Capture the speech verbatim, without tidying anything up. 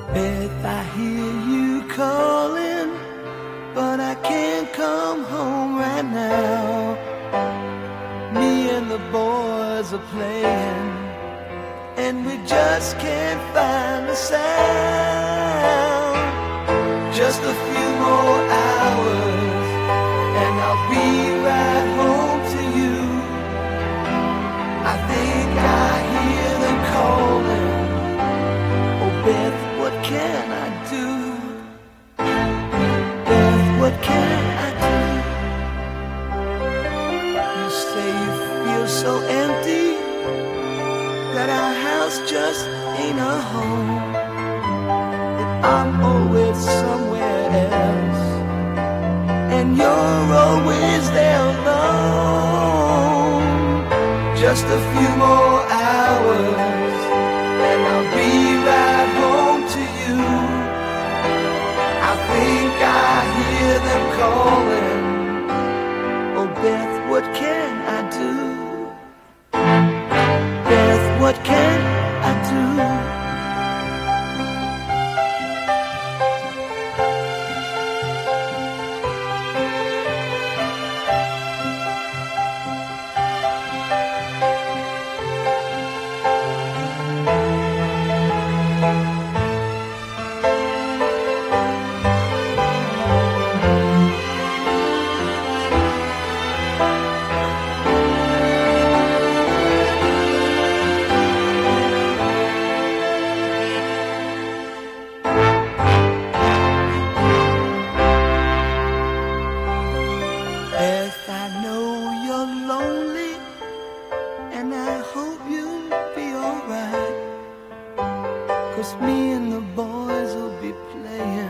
Beth, I hear you calling, but I can't come home right now. Me and the boys are playing, and we just can't find a sound. Just a few more hours, and I'll be right home to you. I think I hear them calling. Oh, Beth, what can I do? Beth, what can I do? You say you feel so empty, that our house just ain't a home, that I'm always somewhere else, and you're always there alone. Just a few more hours, and I'll be right home to you. I think I hear them calling. Oh, Beth, what can I do? Beth, what can I do? Beth, I know you're lonely, and I hope you'll be alright, 'cause me and the boys will be playing